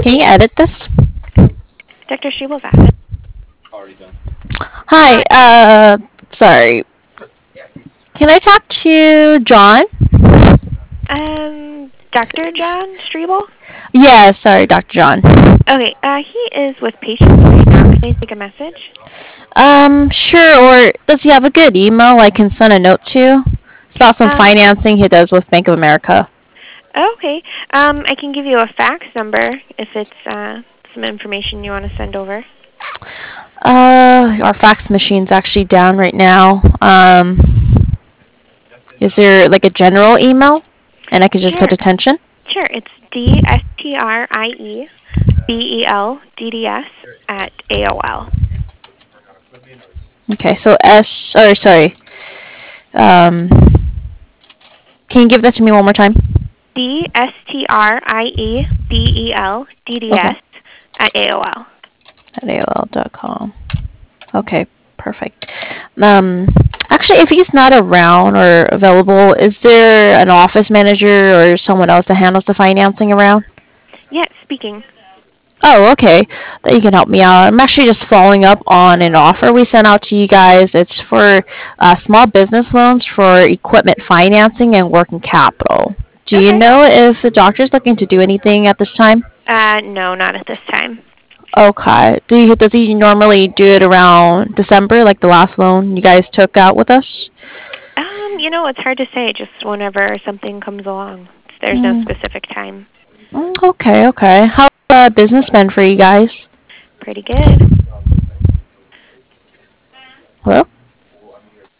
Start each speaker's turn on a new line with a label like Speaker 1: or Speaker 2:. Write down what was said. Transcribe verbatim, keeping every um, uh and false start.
Speaker 1: Can you edit this?
Speaker 2: Doctor Shebel's at it.
Speaker 1: Hi, uh, sorry. Can I talk to John?
Speaker 2: Um, Doctor John Strebel?
Speaker 1: Yeah, sorry, Doctor John.
Speaker 2: Okay, uh, he is with patients right now. Can I take a message?
Speaker 1: Um, sure, or does he have a good email I can send a note to? It's about some
Speaker 2: Um,
Speaker 1: financing he does with Bank of America.
Speaker 2: okay. Um, I can give you a fax number if it's, uh, some information you want to send over.
Speaker 1: Uh, our fax machine's actually down right now. Um, is there like a general email? And I could just put
Speaker 2: Sure.
Speaker 1: attention?
Speaker 2: Sure, it's D S T R I E B E L D D S at A O L.
Speaker 1: Okay, so S, or sorry, um, can you give that to me one more time?
Speaker 2: D S T R I E B E L D D
Speaker 1: Okay,
Speaker 2: S at A O L.
Speaker 1: at A O L dot com. Okay, perfect. Um, actually, if he's not around or available, is there an office manager or someone else that handles the financing around?
Speaker 2: Yeah, speaking.
Speaker 1: Oh, okay. That you can help me out. I'm actually just following up on an offer we sent out to you guys. It's for uh, small business loans for equipment financing and working capital. Do you
Speaker 2: Okay.
Speaker 1: know if the doctor's looking to do anything at this time?
Speaker 2: Uh, no, not at this time.
Speaker 1: Okay. Do you, does he normally do it around December, like the last loan you guys took out with us?
Speaker 2: Um, you know, it's hard to say. Just whenever something comes along, there's no
Speaker 1: Mm,
Speaker 2: specific time.
Speaker 1: mm, okay, okay. How's uh, business been for you guys?
Speaker 2: Pretty good.
Speaker 1: Hello?